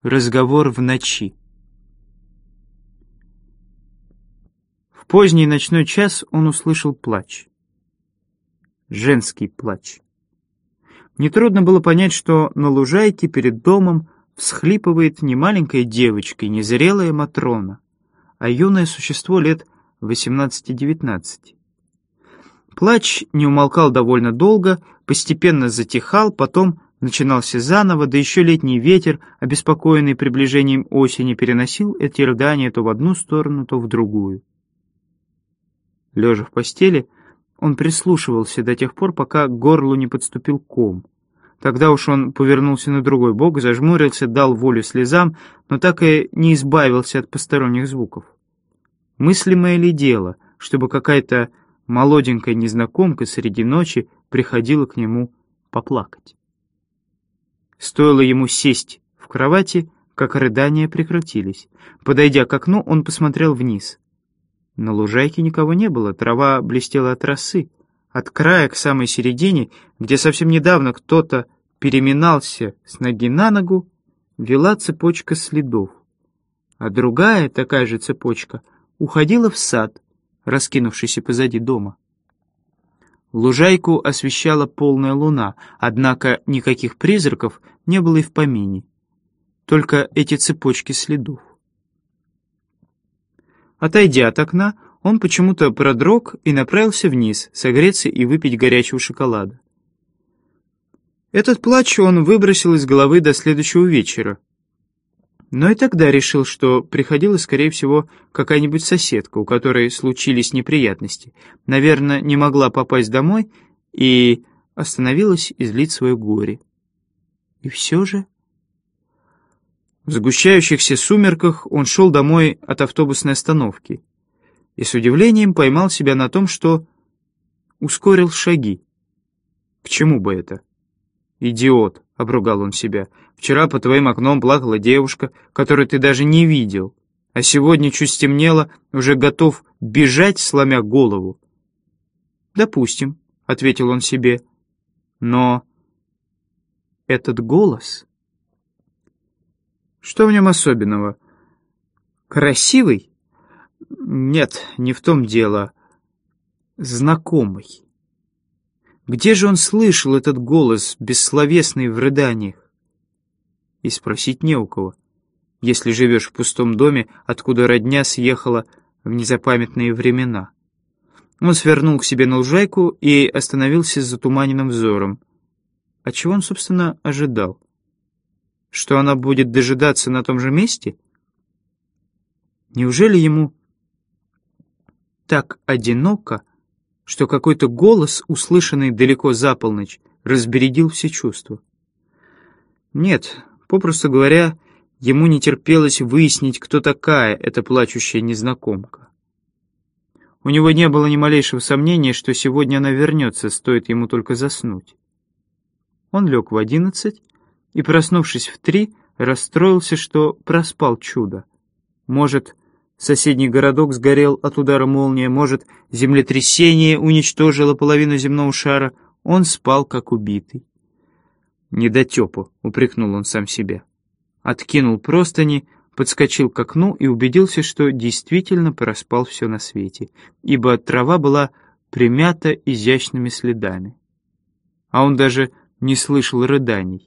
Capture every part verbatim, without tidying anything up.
Разговор в ночи. В поздний ночной час он услышал плач. Женский плач. Нетрудно было понять, что на лужайке перед домом всхлипывает не маленькая девочка и не зрелая Матрона, а юное существо лет восемнадцати-девятнадцати. Плач не умолкал довольно долго, постепенно затихал, потом начинался заново, да еще летний ветер, обеспокоенный приближением осени, переносил эти рыдания то в одну сторону, то в другую. Лежа в постели, он прислушивался до тех пор, пока к горлу не подступил ком. Тогда уж он повернулся на другой бок, зажмурился, дал волю слезам, но так и не избавился от посторонних звуков. Мыслимое ли дело, чтобы какая-то молоденькая незнакомка среди ночи приходила к нему поплакать? Стоило ему сесть в кровати, как рыдания прекратились. Подойдя к окну, он посмотрел вниз. На лужайке никого не было, трава блестела от росы. От края к самой середине, где совсем недавно кто-то переминался с ноги на ногу, вела цепочка следов. А другая, такая же цепочка, уходила в сад, раскинувшийся позади дома. Лужайку освещала полная луна, однако никаких призраков не было и в помине. Только эти цепочки следов. Отойдя от окна, он почему-то продрог и направился вниз, согреться и выпить горячего шоколада. Этот плач он выбросил из головы до следующего вечера. Но и тогда решил, что приходила, скорее всего, какая-нибудь соседка, у которой случились неприятности. Наверное, не могла попасть домой и остановилась излить свое горе. И все же... В сгущающихся сумерках он шел домой от автобусной остановки и с удивлением поймал себя на том, что ускорил шаги. К чему бы это? «Идиот!» — обругал он себя. «Вчера по твоим окном плакала девушка, которую ты даже не видел, а сегодня чуть стемнело, уже готов бежать, сломя голову». «Допустим», — ответил он себе, — «но этот голос...» Что в нем особенного? Красивый? Нет, не в том дело. Знакомый. Где же он слышал этот голос, бессловесный в рыданиях? И спросить не у кого, если живешь в пустом доме, откуда родня съехала в незапамятные времена. Он свернул к себе на лужайку и остановился с затуманенным взором. А чего он, собственно, ожидал? Что она будет дожидаться на том же месте? Неужели ему так одиноко, что какой-то голос, услышанный далеко за полночь, разбередил все чувства? Нет, попросту говоря, ему не терпелось выяснить, кто такая эта плачущая незнакомка. У него не было ни малейшего сомнения, что сегодня она вернется, стоит ему только заснуть. Он лег в одиннадцать и, проснувшись в три, расстроился, что проспал чудо. Может, соседний городок сгорел от удара молнии, может, землетрясение уничтожило половину земного шара. Он спал, как убитый. «Недотепа», — упрекнул он сам себя. Откинул простыни, подскочил к окну и убедился, что действительно проспал все на свете, ибо трава была примята изящными следами. А он даже не слышал рыданий.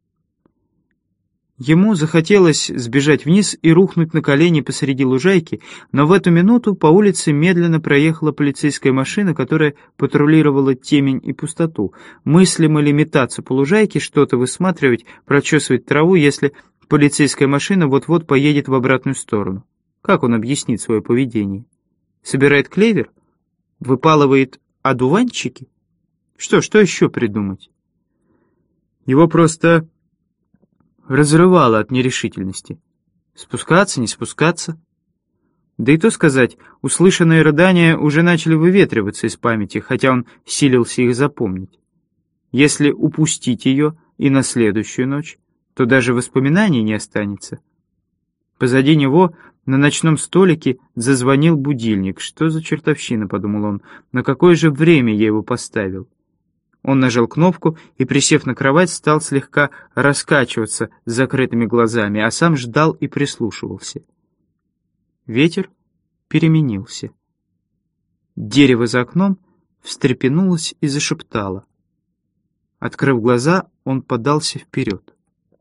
Ему захотелось сбежать вниз и рухнуть на колени посреди лужайки, но в эту минуту по улице медленно проехала полицейская машина, которая патрулировала темень и пустоту. Мыслимо ли метаться по лужайке, что-то высматривать, прочесывать траву, если полицейская машина вот-вот поедет в обратную сторону? Как он объяснит свое поведение? Собирает клевер? Выпалывает одуванчики? Что, что еще придумать? Его просто... разрывало от нерешительности. Спускаться, не спускаться? Да и то сказать, услышанные рыдания уже начали выветриваться из памяти, хотя он силился их запомнить. Если упустить ее и на следующую ночь, то даже воспоминаний не останется. Позади него на ночном столике зазвонил будильник. «Что за чертовщина?» — подумал он. «На какое же время я его поставил?» Он нажал кнопку и, присев на кровать, стал слегка раскачиваться с закрытыми глазами, а сам ждал и прислушивался. Ветер переменился. Дерево за окном встрепенулось и зашептало. Открыв глаза, он подался вперед.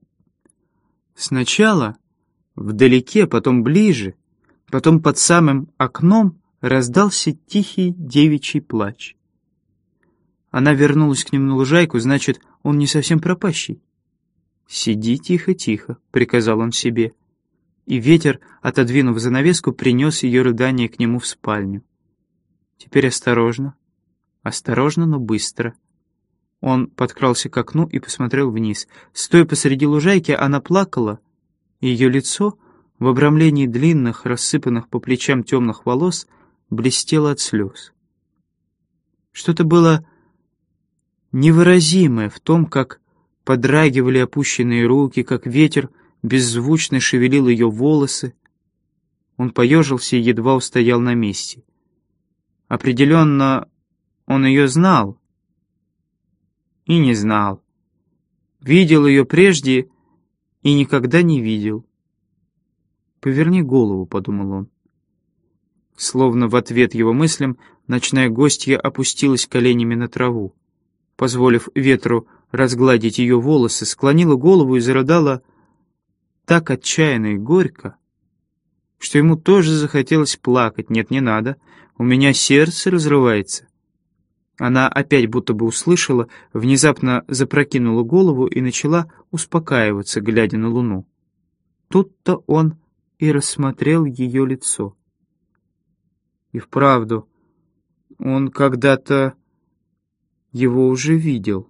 Сначала вдалеке, потом ближе, потом под самым окном раздался тихий девичий плач. Она вернулась к нему на лужайку, значит, он не совсем пропащий. «Сиди тихо-тихо», — приказал он себе. И ветер, отодвинув занавеску, принес ее рыдание к нему в спальню. Теперь осторожно, осторожно, но быстро. Он подкрался к окну и посмотрел вниз. Стоя посреди лужайки, она плакала, и ее лицо, в обрамлении длинных, рассыпанных по плечам темных волос, блестело от слез. Что-то было невыразимое в том, как подрагивали опущенные руки, как ветер беззвучно шевелил ее волосы. Он поежился и едва устоял на месте. Определенно, он ее знал и не знал. Видел ее прежде и никогда не видел. «Поверни голову», — подумал он. Словно в ответ его мыслям, ночная гостья опустилась коленями на траву. Позволив ветру разгладить ее волосы, склонила голову и зарыдала так отчаянно и горько, что ему тоже захотелось плакать. «Нет, не надо, у меня сердце разрывается». Она опять будто бы услышала, внезапно запрокинула голову и начала успокаиваться, глядя на луну. Тут-то он и рассмотрел ее лицо. И вправду, он когда-то его уже видел.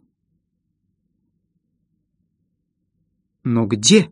Но где?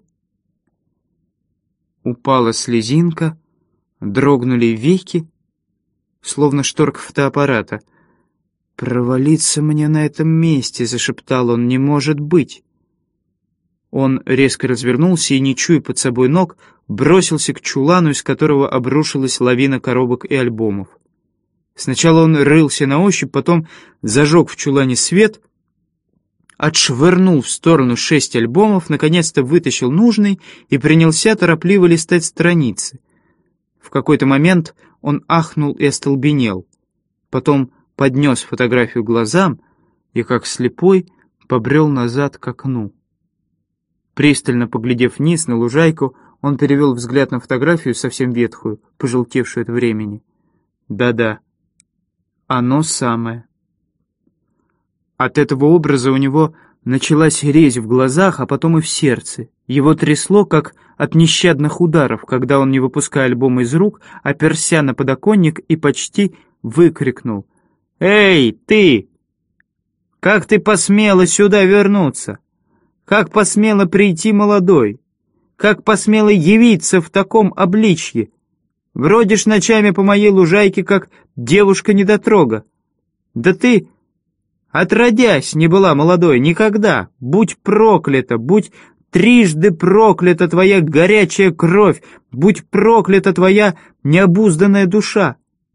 Упала слезинка, дрогнули веки, словно шторка фотоаппарата. «Провалиться мне на этом месте», — зашептал он, — «не может быть». Он резко развернулся и, не чуя под собой ног, бросился к чулану, из которого обрушилась лавина коробок и альбомов. Сначала он рылся на ощупь, потом зажег в чулане свет, отшвырнул в сторону шесть альбомов, наконец-то вытащил нужный и принялся торопливо листать страницы. В какой-то момент он ахнул и остолбенел. Потом поднес фотографию к глазам и, как слепой, побрел назад к окну. Пристально поглядев вниз на лужайку, он перевел взгляд на фотографию, совсем ветхую, пожелтевшую от времени. Да-да, оно самое. От этого образа у него началась резь в глазах, а потом и в сердце. Его трясло, как от нещадных ударов, когда он, не выпуская альбом из рук, оперся на подоконник и почти выкрикнул: «Эй, ты! Как ты посмела сюда вернуться? Как посмела прийти молодой? Как посмела явиться в таком обличье? Бродишь ночами по моей лужайке, как девушка-недотрога. Да ты, отродясь, не была молодой никогда. Будь проклята, будь трижды проклята твоя горячая кровь, будь проклята твоя необузданная душа».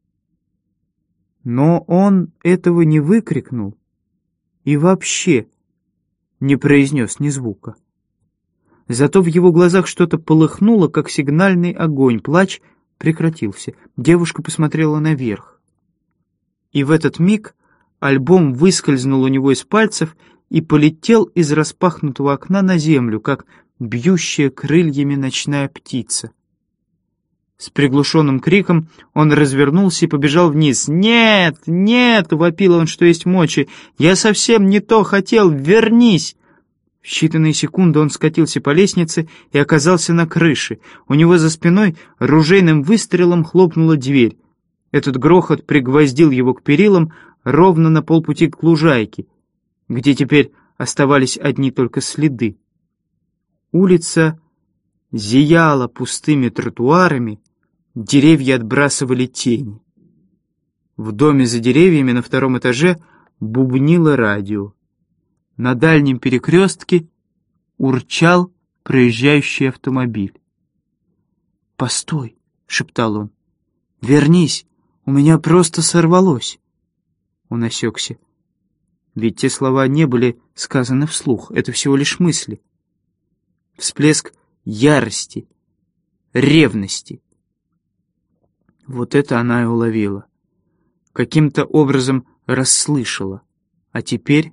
Но он этого не выкрикнул и вообще не произнес ни звука. Зато в его глазах что-то полыхнуло, как сигнальный огонь. Плач прекратился. Девушка посмотрела наверх. И в этот миг альбом выскользнул у него из пальцев и полетел из распахнутого окна на землю, как бьющая крыльями ночная птица. С приглушенным криком он развернулся и побежал вниз. «Нет, нет!» — вопил он, что есть мочи. «Я совсем не то хотел! Вернись!» В считанные секунды он скатился по лестнице и оказался на крыше. У него за спиной ружейным выстрелом хлопнула дверь. Этот грохот пригвоздил его к перилам ровно на полпути к лужайке, где теперь оставались одни только следы. Улица зияла пустыми тротуарами, деревья отбрасывали тени. В доме за деревьями на втором этаже бубнило радио. На дальнем перекрестке урчал проезжающий автомобиль. «Постой!» — шептал он. «Вернись! У меня просто сорвалось!» Он осекся. Ведь те слова не были сказаны вслух, это всего лишь мысли. Всплеск ярости, ревности. Вот это она и уловила. Каким-то образом расслышала. А теперь...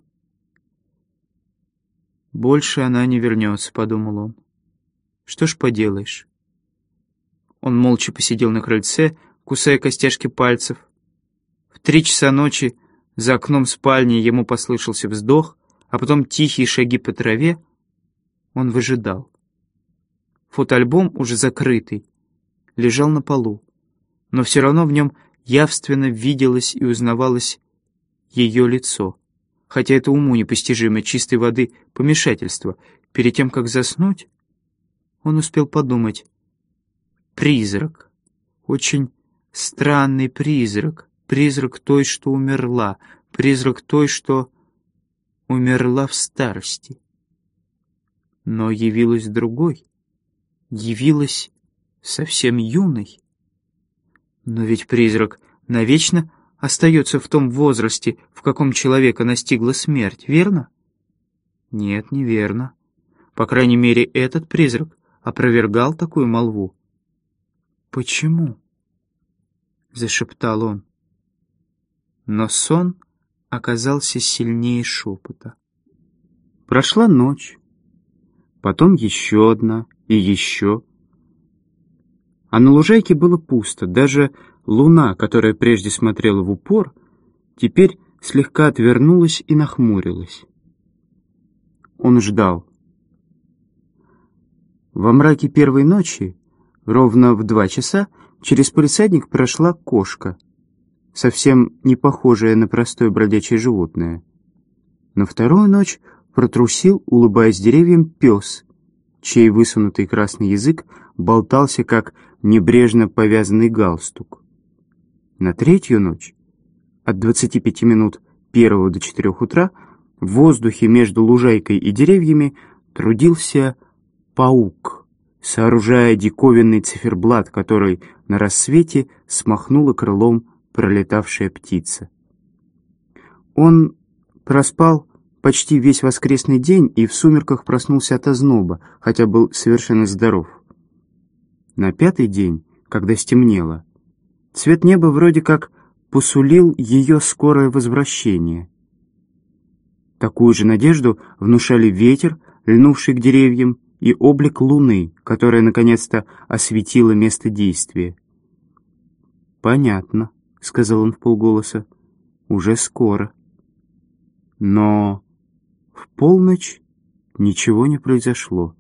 «Больше она не вернется», — подумал он. «Что ж поделаешь?» Он молча посидел на крыльце, кусая костяшки пальцев. В три часа ночи за окном спальни ему послышался вздох, а потом тихие шаги по траве. Он выжидал. Фотоальбом, уже закрытый, лежал на полу, но все равно в нем явственно виделось и узнавалось ее лицо, хотя это уму непостижимо, чистой воды помешательство. Перед тем, как заснуть, он успел подумать: призрак, очень странный призрак, призрак той, что умерла, призрак той, что умерла в старости. Но явилась другой, явилась совсем юной. Но ведь призрак навечно остается в том возрасте, в каком человека настигла смерть, верно? Нет, неверно. По крайней мере, этот призрак опровергал такую молву. «Почему?» — зашептал он. Но сон оказался сильнее шепота. Прошла ночь, потом еще одна и еще. А на лужайке было пусто, даже луна, которая прежде смотрела в упор, теперь слегка отвернулась и нахмурилась. Он ждал. Во мраке первой ночи, ровно в два часа, через палисадник прошла кошка, совсем не похожая на простое бродячее животное. На вторую ночь протрусил, улыбаясь деревьям, пес, чей высунутый красный язык болтался, как небрежно повязанный галстук. На третью ночь, от двадцати пяти минут первого до четырех утра, в воздухе между лужайкой и деревьями трудился паук, сооружая диковинный циферблат, который на рассвете смахнула крылом пролетавшая птица. Он проспал почти весь воскресный день и в сумерках проснулся от озноба, хотя был совершенно здоров. На пятый день, когда стемнело, цвет неба вроде как посулил ее скорое возвращение. Такую же надежду внушали ветер, льнувший к деревьям, и облик луны, которая наконец-то осветила место действия. «Понятно», — сказал он вполголоса, — «уже скоро». Но в полночь ничего не произошло.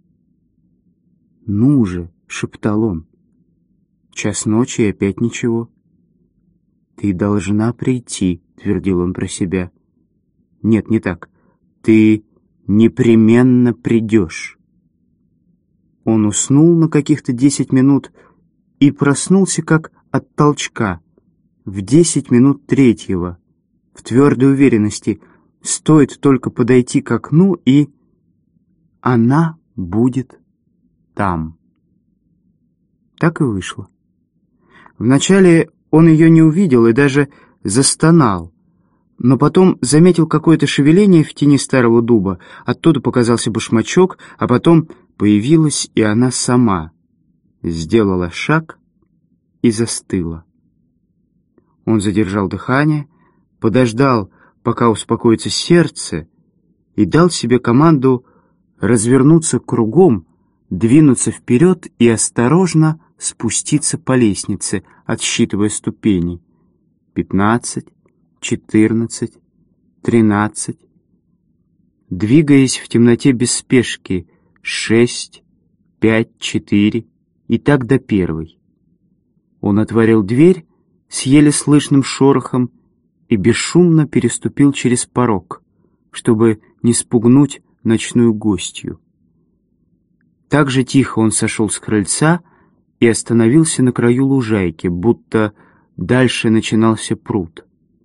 «Ну же», — шептал он, — «час ночи и опять ничего». «Ты должна прийти», — твердил он про себя. «Нет, не так. Ты непременно придешь». Он уснул на каких-то десять минут и проснулся как от толчка в десять минут третьего, в твердой уверенности, стоит только подойти к окну, и она будет там. Так и вышло. Вначале он ее не увидел и даже застонал, но потом заметил какое-то шевеление в тени старого дуба, оттуда показался башмачок, а потом появилась и она сама, сделала шаг и застыла. Он задержал дыхание, подождал, пока успокоится сердце, и дал себе команду развернуться кругом, двинуться вперед и осторожно спуститься по лестнице, отсчитывая ступени. Пятнадцать, четырнадцать, тринадцать. Двигаясь в темноте без спешки, шесть, пять, четыре, и так до первой. Он отворил дверь с еле слышным шорохом и бесшумно переступил через порог, чтобы не спугнуть ночную гостью. Так же тихо он сошел с крыльца и остановился на краю лужайки, будто дальше начинался пруд.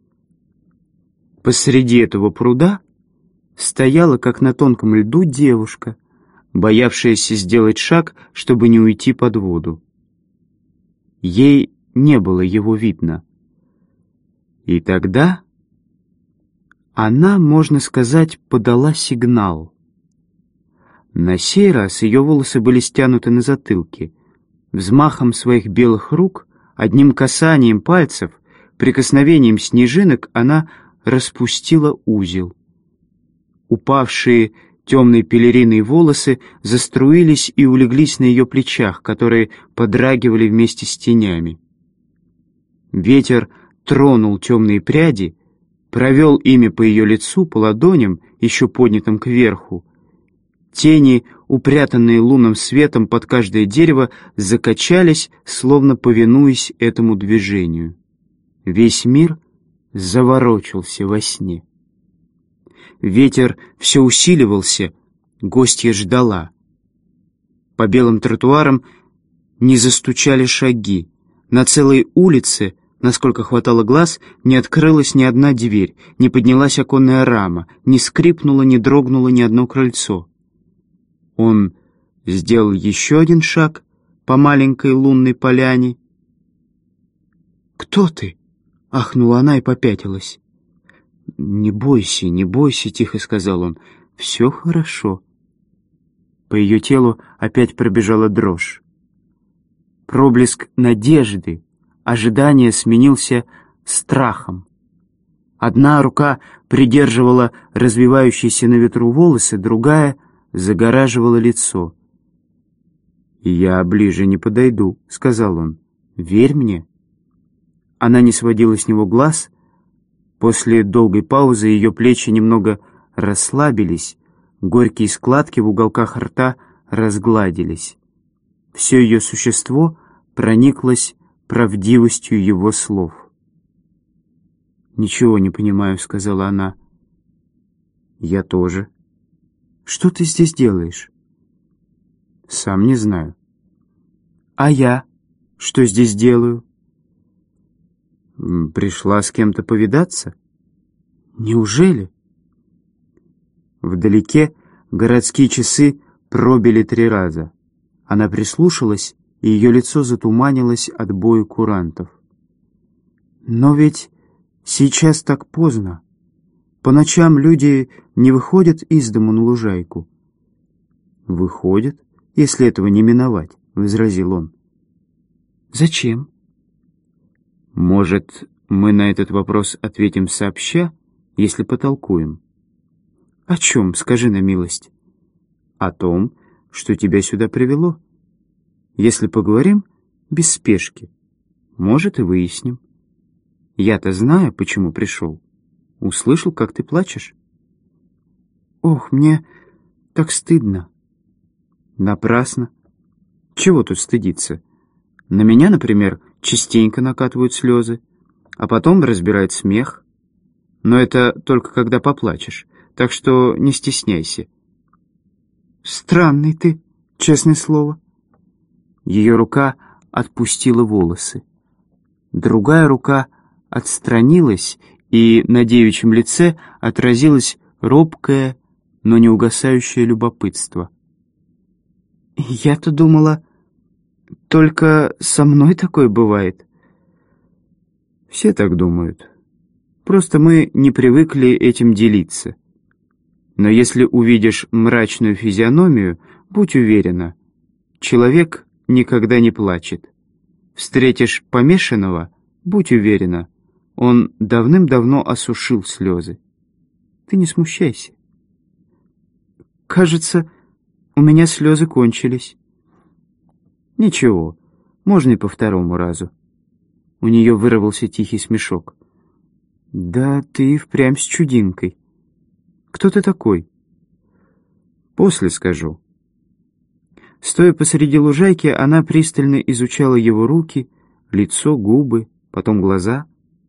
Посреди этого пруда стояла, как на тонком льду, девушка, боявшаяся сделать шаг, чтобы не уйти под воду. Ей не было его видно. И тогда Она, можно сказать, подала сигнал. На сей раз ее волосы были стянуты на затылке. Взмахом своих белых рук, одним касанием пальцев, прикосновением снежинок она распустила узел. Упавшие темные пелериные волосы заструились и улеглись на ее плечах, которые подрагивали вместе с тенями. Ветер тронул темные пряди, провел ими по ее лицу, по ладоням, еще поднятым кверху. Тени, упрятанные лунным светом под каждое дерево, закачались, словно повинуясь этому движению. Весь мир заворочился во сне. Ветер все усиливался, гостья ждала. По белым тротуарам не застучали шаги. На целой улице, насколько хватало глаз, не открылась ни одна дверь, не поднялась оконная рама, не скрипнуло, не дрогнуло ни одно крыльцо. Он сделал еще один шаг по маленькой лунной поляне. «Кто ты?» — ахнула она и попятилась. «Не бойся, не бойся», — тихо сказал он. «Все хорошо». По ее телу опять пробежала дрожь. Проблеск надежды, ожидания сменился страхом. Одна рука придерживала развивающиеся на ветру волосы, другая загораживала лицо. «Я ближе не подойду», — сказал он. «Верь мне». Она не сводила с него глаз. После долгой паузы ее плечи немного расслабились, горькие складки в уголках рта разгладились. Все ее существо прониклось правдивостью его слов. «Ничего не понимаю», — сказала она. «Я тоже». «Что ты здесь делаешь?» «Сам не знаю». «А я что здесь делаю?» «Пришла с кем-то повидаться?» «Неужели?» Вдалеке городские часы пробили три раза. Она прислушалась, и ее лицо затуманилось от боя курантов. «Но ведь сейчас так поздно. По ночам люди не выходят из дому на лужайку». «Выходят, если этого не миновать», — возразил он. «Зачем?» «Может, мы на этот вопрос ответим сообща, если потолкуем?» «О чем, скажи на милость?» «О том, что тебя сюда привело. Если поговорим, без спешки, может, и выясним. Я-то знаю, почему пришел. Услышал, как ты плачешь». «Ох, мне так стыдно». «Напрасно. Чего тут стыдиться? На меня, например, частенько накатывают слезы, а потом разбирает смех. Но это только когда поплачешь, так что не стесняйся». «Странный ты, честное слово». Ее рука отпустила волосы. Другая рука отстранилась, и на девичьем лице отразилось робкое, но не угасающее любопытство. «Я-то думала, только со мной такое бывает». «Все так думают. Просто мы не привыкли этим делиться. Но если увидишь мрачную физиономию, будь уверена, человек никогда не плачет. Встретишь помешанного, будь уверена, он давным-давно осушил слезы. Ты не смущайся». «Кажется, у меня слезы кончились». «Ничего, можно и по второму разу». У нее вырвался тихий смешок. «Да ты впрямь с чудинкой. Кто ты такой?» «После скажу». Стоя посреди лужайки, она пристально изучала его руки, лицо, губы, потом глаза.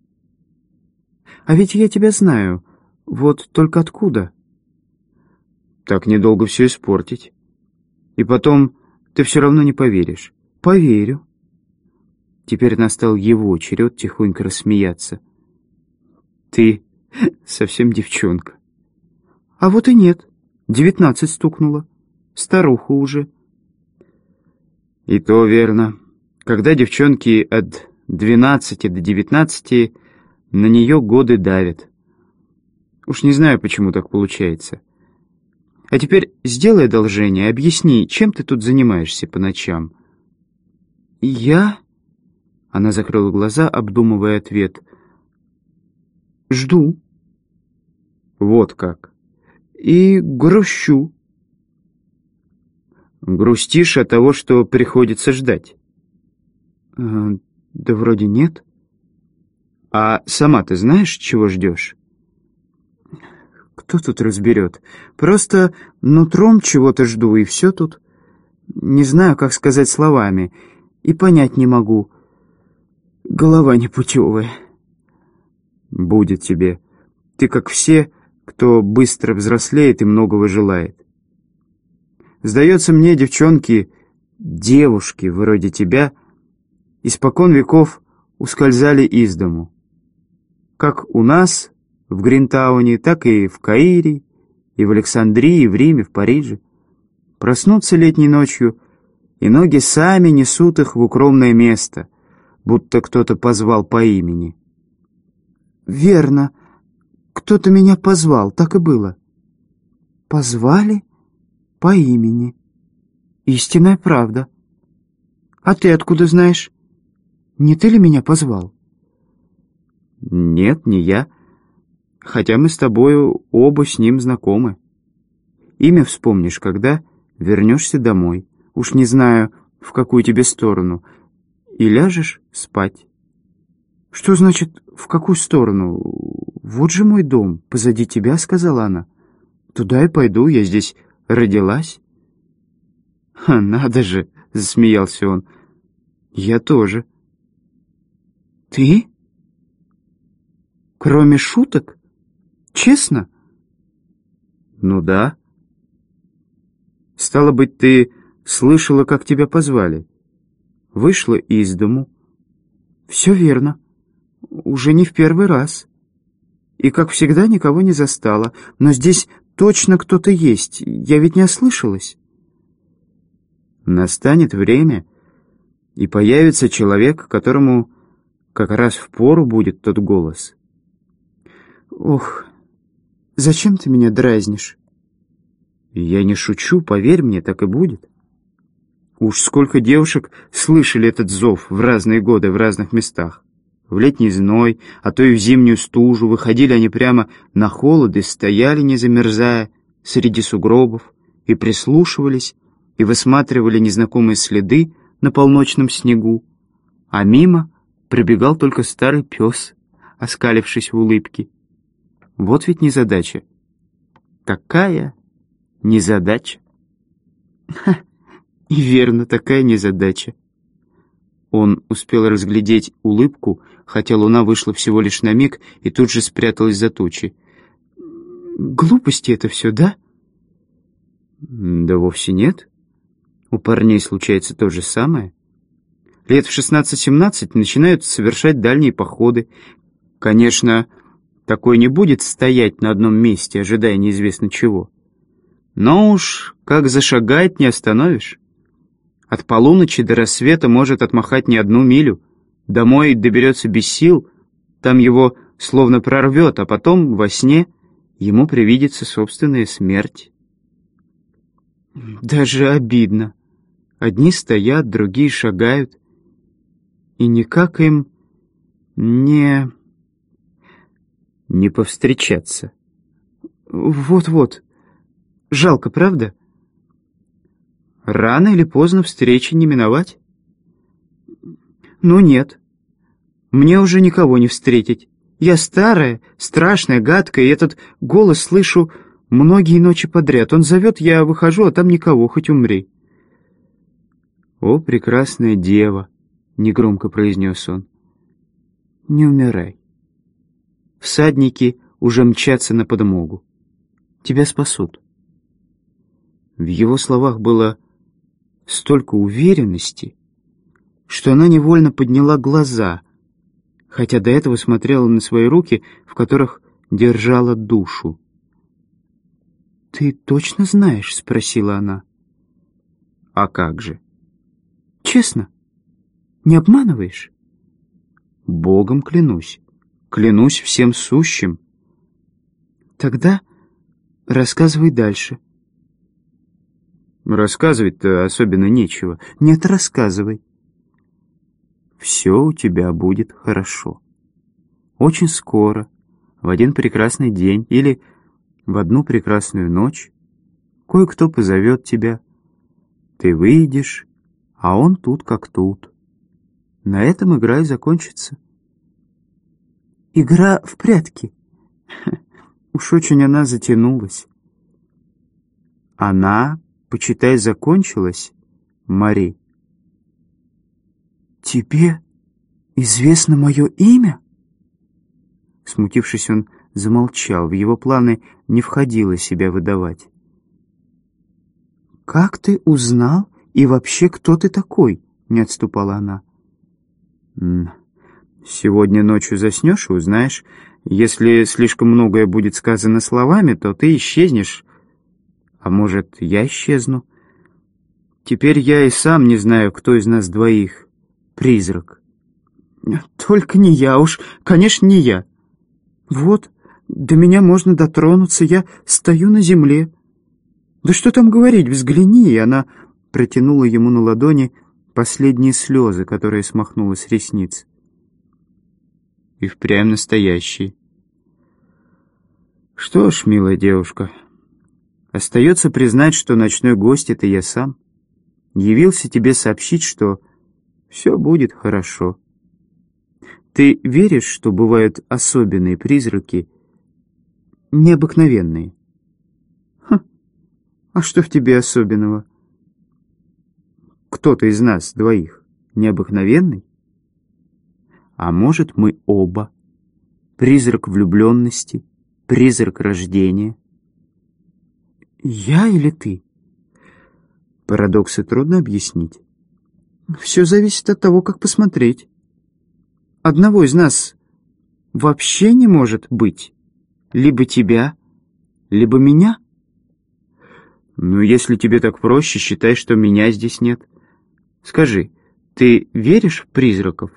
«А ведь я тебя знаю. Вот только откуда?» «Так недолго все испортить. И потом ты все равно не поверишь». «Поверю». Теперь настал его черед тихонько рассмеяться. «Ты совсем девчонка». «А вот и нет. Девятнадцать стукнуло. Старуха уже». «И то верно. Когда девчонки от двенадцати до девятнадцати, на нее годы давят. Уж не знаю, почему так получается. А теперь сделай одолжение, объясни, чем ты тут занимаешься по ночам?» «Я?» — она закрыла глаза, обдумывая ответ. «Жду». «Вот как. И грущу». «Грустишь от того, что приходится ждать?» «Э, «Да вроде нет». «А сама ты знаешь, чего ждешь?» «Кто тут разберет? Просто нутром чего-то жду, и все тут. Не знаю, как сказать словами, и понять не могу. Голова непутевая». «Будет тебе. Ты как все, кто быстро взрослеет и многого желает. Сдается мне, девчонки, девушки вроде тебя испокон веков ускользали из дому. Как у нас в Гринтауне, так и в Каире, и в Александрии, и в Риме, в Париже. Проснутся летней ночью, и ноги сами несут их в укромное место, будто кто-то позвал по имени». «Верно. Кто-то меня позвал, так и было». «Позвали по имени. Истинная правда. А ты откуда знаешь? Не ты ли меня позвал?» «Нет, не я. Хотя мы с тобою оба с ним знакомы. Имя вспомнишь, когда вернешься домой. Уж не знаю, в какую тебе сторону. И ляжешь спать». «Что значит, в какую сторону? Вот же мой дом, позади тебя», — сказала она. «Туда и пойду, я здесь родилась». «Ха, надо же», — засмеялся он. «Я тоже». «Ты? Кроме шуток? Честно?» «Ну да». «Стало быть, ты слышала, как тебя позвали. Вышла из дому». «Все верно. Уже не в первый раз. И, как всегда, никого не застала. Но здесь точно кто-то есть. Я ведь не ослышалась». «Настанет время, и появится человек, которому как раз впору будет тот голос». «Ох, зачем ты меня дразнишь?» «Я не шучу, поверь мне, так и будет. Уж сколько девушек слышали этот зов в разные годы в разных местах. В летний зной, а то и в зимнюю стужу выходили они прямо на холод и стояли, не замерзая, среди сугробов, и прислушивались, и высматривали незнакомые следы на полночном снегу, а мимо пробегал только старый пес, оскалившись в улыбке. Вот ведь незадача. Такая незадача. Ха, и верно, такая незадача. Он успел разглядеть улыбку, хотя луна вышла всего лишь на миг и тут же спряталась за тучи. «Глупости это все, да?» «Да вовсе нет. У парней случается то же самое. Лет в шестнадцать-семнадцать начинают совершать дальние походы. Конечно, такой не будет стоять на одном месте, ожидая неизвестно чего. Но уж как зашагает, не остановишь. От полуночи до рассвета может отмахать не одну милю. Домой доберется без сил, там его словно прорвет, а потом во сне ему привидится собственная смерть». «Даже обидно. Одни стоят, другие шагают. И никак им не... не повстречаться. Вот-вот. Жалко, правда? Рано или поздно встречи не миновать?» «Ну нет. Мне уже никого не встретить. Я старая, страшная, гадкая, и этот голос слышу многие ночи подряд. Он зовет, я выхожу, а там никого, хоть умри». «О, прекрасная дева!» — негромко произнес он. «Не умирай. Всадники уже мчатся на подмогу. Тебя спасут». В его словах было столько уверенности, что она невольно подняла глаза, хотя до этого смотрела на свои руки, в которых держала душу. «Ты точно знаешь?» — спросила она. «А как же?» «Честно? Не обманываешь?» «Богом клянусь. Клянусь всем сущим». Тогда рассказывай дальше. Рассказывать-то особенно нечего. Нет, рассказывай. Все у тебя будет хорошо. Очень скоро, в один прекрасный день или в одну прекрасную ночь, кое-кто позовет тебя. Ты выйдешь, а он тут как тут. На этом игра и закончится. Игра в прятки. Уж очень она затянулась. Она, почитай, закончилась, Мари. Тебе известно мое имя? Смутившись, он замолчал. В его планы не входило себя выдавать. «Как ты узнал? И вообще, кто ты такой?» — не отступала она. «Сегодня ночью заснешь и узнаешь. Если слишком многое будет сказано словами, то ты исчезнешь. А может, я исчезну? Теперь я и сам не знаю, кто из нас двоих призрак». «Только не я уж, конечно, не я. Вот, до меня можно дотронуться, я стою на земле. Да что там говорить, взгляни!» И она протянула ему на ладони последние слезы, которые смахнула с ресниц. И впрямь настоящие. Что ж, милая девушка, остается признать, что ночной гость — это я сам. Явился тебе сообщить, что все будет хорошо. Ты веришь, что бывают особенные призраки, необыкновенные? Ха, а что в тебе особенного? Кто-то из нас двоих необыкновенный? А может, мы оба? Призрак влюбленности, призрак рождения. Я или ты? Парадоксы трудно объяснить. Все зависит от того, как посмотреть. Одного из нас вообще не может быть. Либо тебя, либо меня. Ну, если тебе так проще, считай, что меня здесь нет. Скажи, ты веришь в призраков?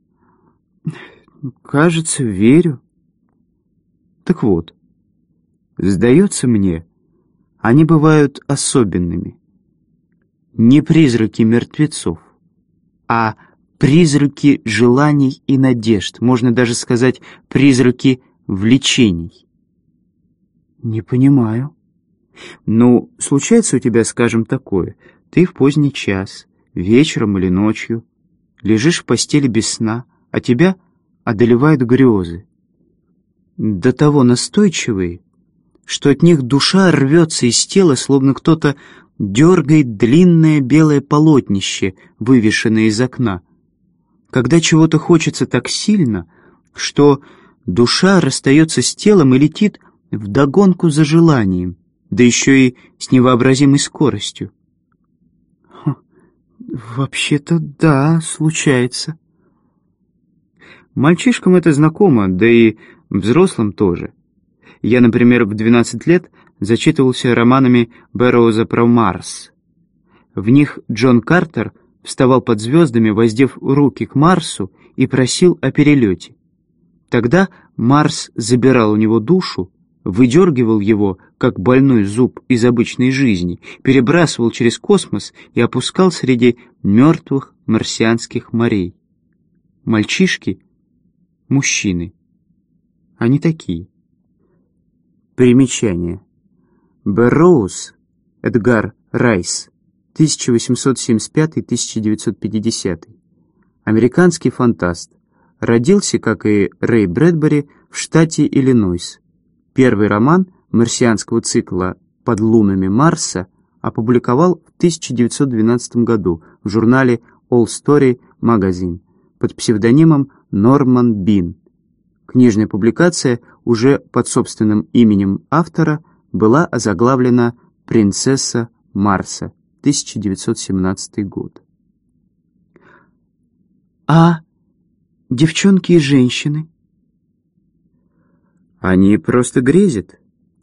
Кажется, верю. Так вот, сдается мне, они бывают особенными. Не призраки мертвецов, а призраки желаний и надежд, можно даже сказать, призраки влечений. Не понимаю. Ну, случается у тебя, скажем, такое. Ты в поздний час, вечером или ночью, лежишь в постели без сна, а тебя одолевают грезы. До того настойчивые, что от них душа рвется из тела, словно кто-то дергает длинное белое полотнище, вывешенное из окна. Когда чего-то хочется так сильно, что душа расстается с телом и летит вдогонку за желанием, да еще и с невообразимой скоростью. Вообще-то да, случается. Мальчишкам это знакомо, да и взрослым тоже. Я, например, в двенадцать лет зачитывался романами Бэрроуза про Марс. В них Джон Картер вставал под звездами, воздев руки к Марсу, и просил о перелете. Тогда Марс забирал у него душу, выдергивал его, как больной зуб из обычной жизни, перебрасывал через космос и опускал среди мертвых марсианских морей. Мальчишки — мужчины. Они такие. Примечание. Бэрроуз Эдгар Райс, тысяча восемьсот семьдесят пятый — тысяча девятьсот пятидесятый. Американский фантаст. Родился, как и Рэй Брэдбери, в штате Иллинойс. Первый роман марсианского цикла «Под лунами Марса» опубликовал в тысяча девятьсот двенадцатом году в журнале All Story Magazine под псевдонимом Норман Бин. Книжная публикация уже под собственным именем автора была озаглавлена «Принцесса Марса», тысяча девятьсот семнадцатый год. А девчонки и женщины? Они просто грезят.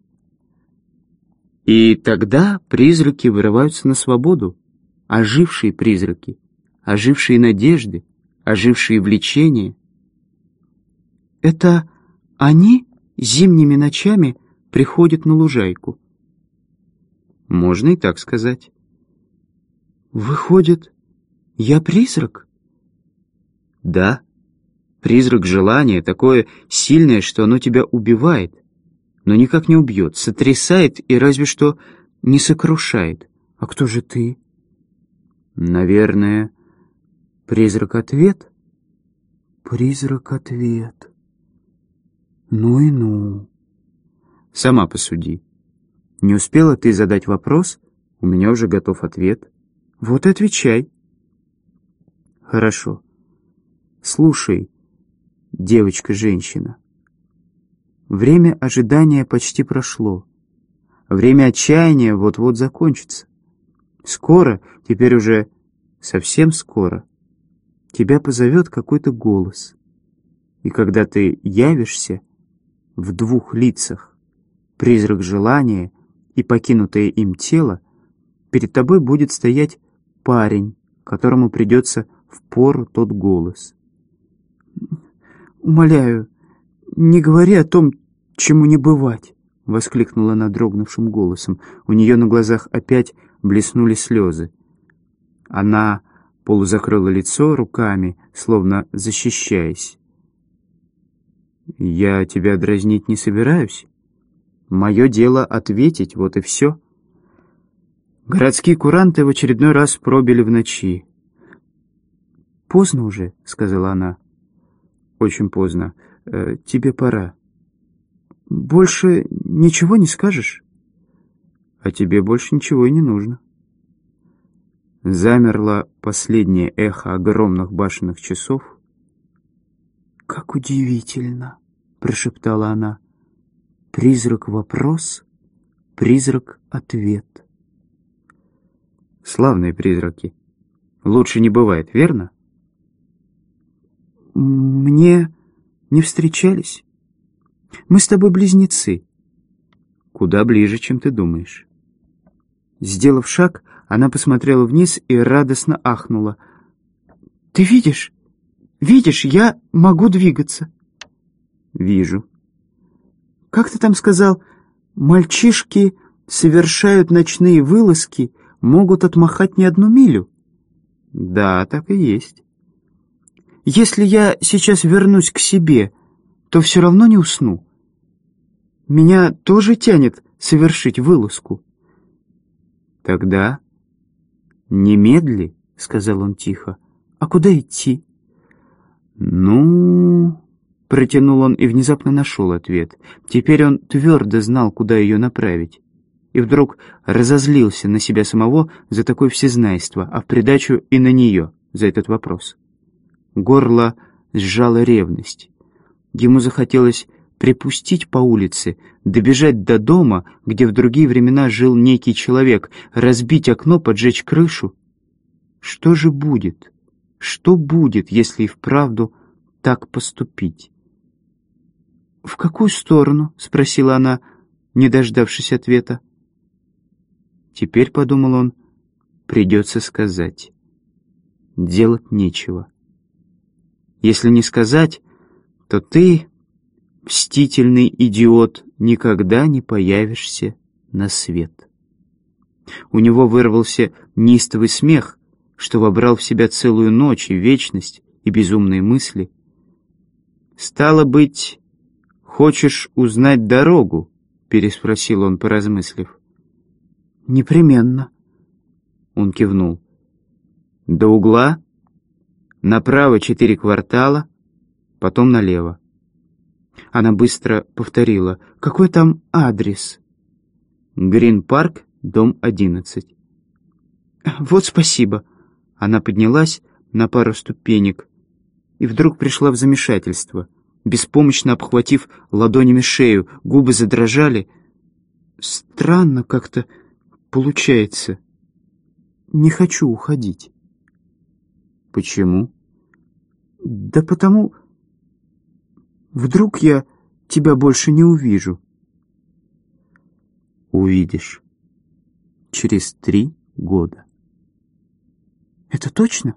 И тогда призраки вырываются на свободу. Ожившие призраки, ожившие надежды, ожившие влечения. Это они зимними ночами приходит на лужайку. Можно и так сказать. Выходит, я призрак? Да. Призрак желания такое сильное, что оно тебя убивает, но никак не убьет, сотрясает и разве что не сокрушает. А кто же ты? Наверное, призрак-ответ? Призрак-ответ. Ну и ну. Сама посуди. Не успела ты задать вопрос, у меня уже готов ответ. Вот и отвечай. Хорошо. Слушай, девочка-женщина. Время ожидания почти прошло. Время отчаяния вот-вот закончится. Скоро, теперь уже совсем скоро, тебя позовет какой-то голос. И когда ты явишься в двух лицах, призрак желания и покинутое им тело, перед тобой будет стоять парень, которому придется впору тот голос. «Умоляю, не говори о том, чему не бывать», — воскликнула она дрогнувшим голосом. У нее на глазах опять блеснули слезы. Она полузакрыла лицо руками, словно защищаясь. «Я тебя дразнить не собираюсь. Мое дело ответить, вот и все». Городские куранты в очередной раз пробили в ночи. «Поздно уже», — сказала она. «Очень поздно. Э, тебе пора». «Больше ничего не скажешь?» «А тебе больше ничего и не нужно». Замерло последнее эхо огромных башенных часов. «Как удивительно!» — прошептала она. «Призрак-вопрос, призрак-ответ». Славные призраки. Лучше не бывает, верно? Мне не встречались. Мы с тобой близнецы. Куда ближе, чем ты думаешь. Сделав шаг, она посмотрела вниз и радостно ахнула. «Ты видишь? Видишь, я могу двигаться». «Вижу». «Как ты там сказал? Мальчишки совершают ночные вылазки, могут отмахать не одну милю». «Да, так и есть». «Если я сейчас вернусь к себе, то все равно не усну. Меня тоже тянет совершить вылазку». «Тогда немедли», — сказал он тихо. «А куда идти?» «Ну...» — протянул он и внезапно нашел ответ. Теперь он твердо знал, куда ее направить. И вдруг разозлился на себя самого за такое всезнайство, а в придачу и на нее за этот вопрос. Горло сжала ревность. Ему захотелось припустить по улице, добежать до дома, где в другие времена жил некий человек, разбить окно, поджечь крышу. Что же будет? Что будет, если и вправду так поступить? «В какую сторону?» — спросила она, не дождавшись ответа. Теперь, подумал он, придется сказать. Делать нечего. Если не сказать, то ты, мстительный идиот, никогда не появишься на свет. У него вырвался неистовый смех, что вобрал в себя целую ночь и вечность, и безумные мысли. «Стало быть, хочешь узнать дорогу?» — переспросил он, поразмыслив. «Непременно». Он кивнул. «До угла, направо четыре квартала, потом налево». Она быстро повторила. «Какой там адрес?» «Грин-парк, дом одиннадцать». «Вот спасибо». Она поднялась на пару ступенек и вдруг пришла в замешательство. Беспомощно обхватив ладонями шею, губы задрожали. «Странно как-то получается. Не хочу уходить». «Почему?» «Да потому... Вдруг я тебя больше не увижу». «Увидишь. Через три года». «Это точно?»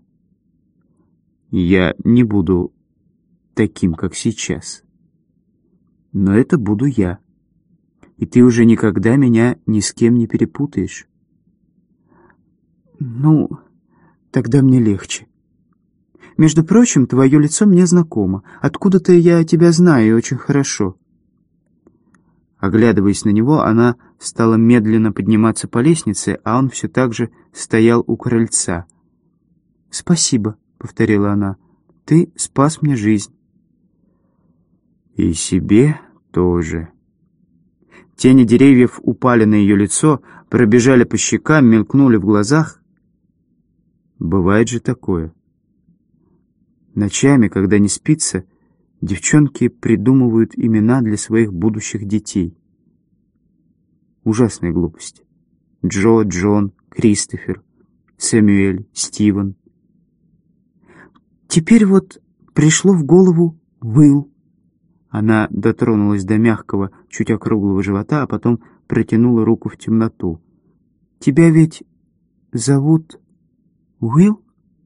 «Я не буду таким, как сейчас. Но это буду я. и ты уже никогда меня ни с кем не перепутаешь. Ну, тогда мне легче. Между прочим, твое лицо мне знакомо. Откуда-то я тебя знаю и очень хорошо. Оглядываясь на него, она стала медленно подниматься по лестнице, а он все так же стоял у крыльца. «Спасибо», — повторила она, — «ты спас мне жизнь». «И себе тоже». Тени деревьев упали на ее лицо, пробежали по щекам, мелькнули в глазах. Бывает же такое. Ночами, когда не спится, девчонки придумывают имена для своих будущих детей. Ужасная глупость. Джо, Джон, Кристофер, Сэмюэль, Стивен. Теперь вот пришло в голову Уилл. Она дотронулась до мягкого, чуть округлого живота, а потом протянула руку в темноту. «Тебя ведь зовут Уилл?»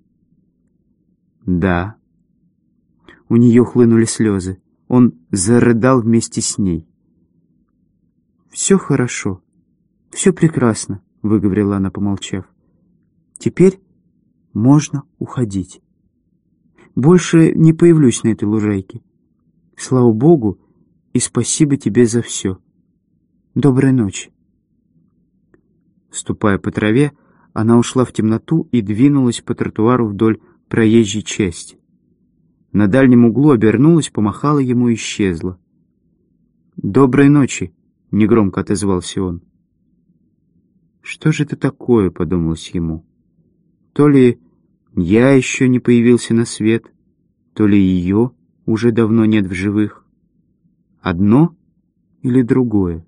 «Да». У нее хлынули слезы. Он зарыдал вместе с ней. «Все хорошо, все прекрасно», — выговорила она, помолчав. «Теперь можно уходить. Больше не появлюсь на этой лужайке. Слава Богу и спасибо тебе за все. Доброй ночи». Ступая по траве, она ушла в темноту и двинулась по тротуару вдоль проезжей части. На дальнем углу обернулась, помахала ему и исчезла. «Доброй ночи», — негромко отозвался он. «Что же это такое?» — подумалось ему. То ли я еще не появился на свет, то ли ее уже давно нет в живых. Одно или другое?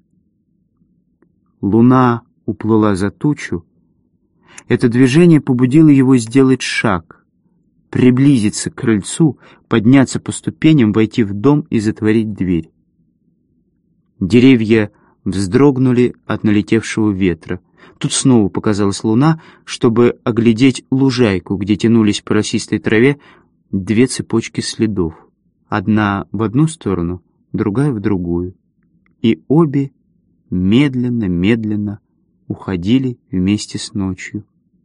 Луна уплыла за тучу. Это движение побудило его сделать шаг, приблизиться к крыльцу, подняться по ступеням, войти в дом и затворить дверь. Деревья вздрогнули от налетевшего ветра. Тут снова показалась луна, чтобы оглядеть лужайку, где тянулись по росистой траве две цепочки следов. Одна в одну сторону, другая в другую. И обе медленно-медленно уходили вместе с ночью.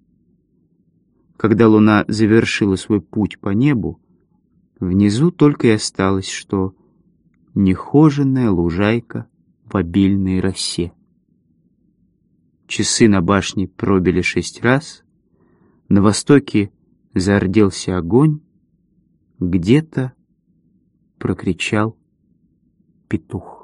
Когда луна завершила свой путь по небу, внизу только и осталось, что нехоженная лужайка в обильной росе. Часы на башне пробили шесть раз, на востоке зарделся огонь, где-то прокричал петух.